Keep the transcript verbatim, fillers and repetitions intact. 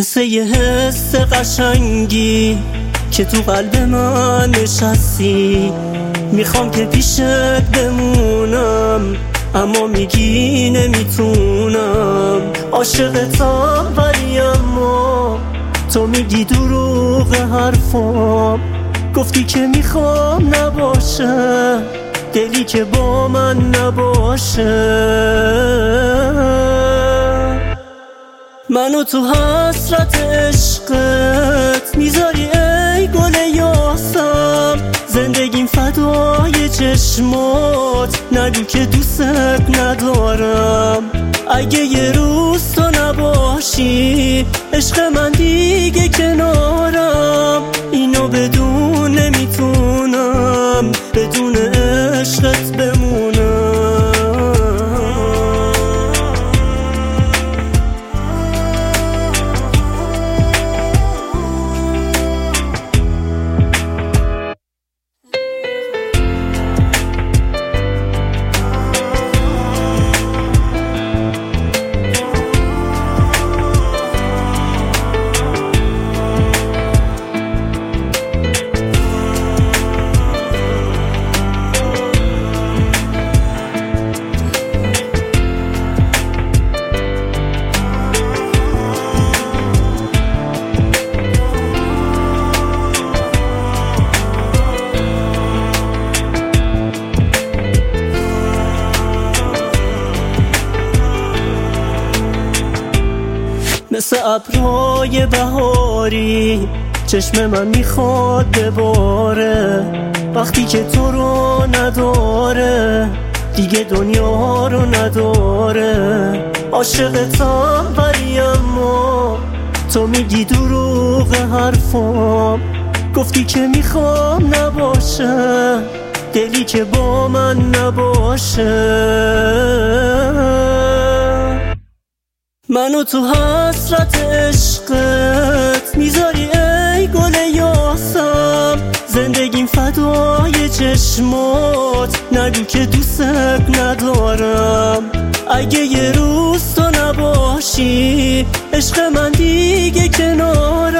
مثل یه حس قشنگی که تو قلب من نشستی. میخوام که پیشت بمونم اما میگی نمیتونم. عاشقتم ولی اما تو میگی دروغ حرفام. گفتی که میخوام نباشه دلی که با من نباشه. منو تو حسرت عشقت میذاری ای گل یاسم. زندگیم فدای چشمات، نگو که دوست ندارم. اگه یه روز تو نباشی عشق من دیگه کنارم. اینو بدون نمیتونم بدون عشقت بمونم. مثل ابرهای بهاری چشم من میخواد بباره. وقتی که تو رو نداره دیگه دنیا رو نداره. عاشقتم ولی اما تو میگی دروغ حرفام. گفتی که میخوام نباشه دلی که با من نباشه. منو تو حسرت عشقت میذاری ای گل یاسم. زندگیم فدای چشمات، نگو که دوست ندارم. اگه یه روز تو نباشی عشق من دیگه کنارم.